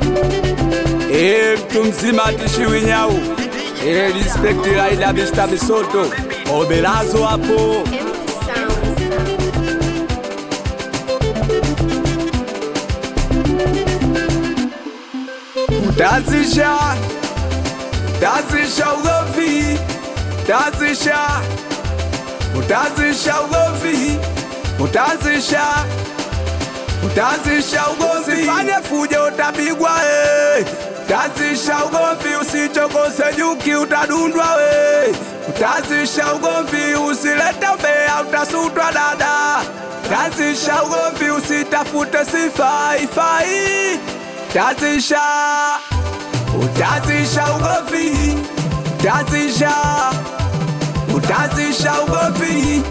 mtu mzima tishiwi nyau. Respect Raida Mr. Misoto. Obelazo hapo. Utazisha ugovi. Utazisha ugovi. Utazisha ugovi. Fanye fujo utapigwa Utazisha ugovi, usichokose nyuki utadundwa Utazisha ugovi, usilete mbea utasutwa dada. Utazisha ugovi, usitafute sifa ifai. Utazisha ugovi. Utazisha ugovi.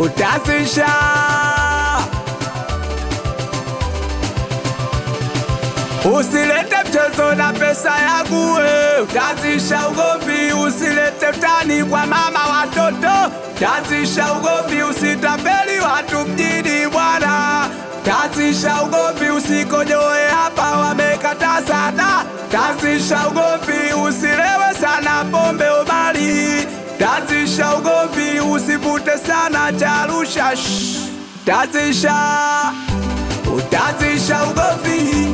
Usilete mchezo na pesa yangu Utazisha ugovi, usilete utani kwa mama watoto. Utazisha ugovi, usitapeli watu mjini bwana. Utazisha ugovi, usikojoe hapa wamekata sana. Utazisha ugovi, usilewe sana pombe umali. Utazisha ugovi, usivute sana charusha. Utazisha ugovi.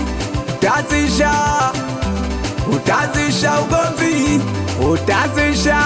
Utazisha ugovi. Utazisha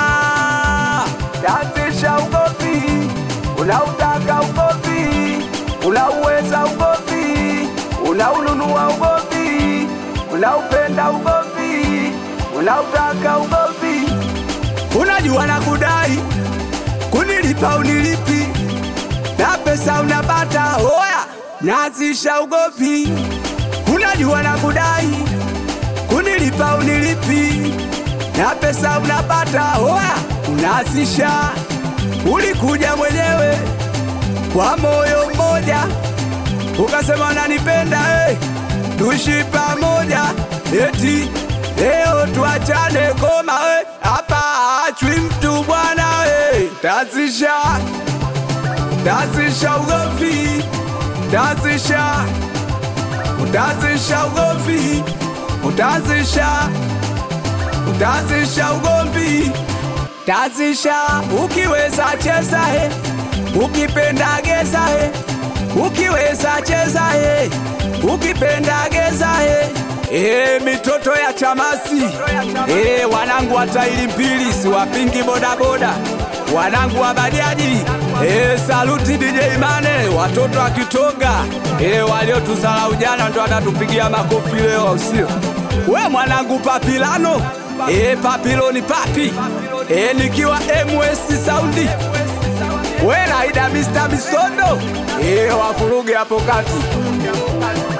ugovi. Unautaka ugovi. Unauweza ugovi. Unaununua ugovi. Unaupenda ugovi. Unautaka ugovi. Unajua na kudai kunilipa unilipi. Na pesa unapata oya. Nazisha ugovi. Unajua na kudai kunilipa unilipi. Na pesa unapata oya. Unazisha. Ulikuja mwenyewe kwa moyo mmoja ukasema unanipenda tuishi pamoja. Eti leo tuachane koma hapa achwi mtu bwana Utazisha ugovi. Utazisha ugovi. Utazisha ugovi. Ukiweza cheza ukipenda geza ukiweza cheza ukipenda geza mitoto ya Chamasi wanangu wa tairi mbili siwapingi bodaboda. Wanangu wa bajaji saluti DJ Mane. Watoto wa Kitonga waliotuzala ujana ndo watatupigia makofi leo usio. We mwanangu Papilano Papiloni papi nikiwa MWS Soundi. We Raida Mr. Misoto wafuruge hapo kati.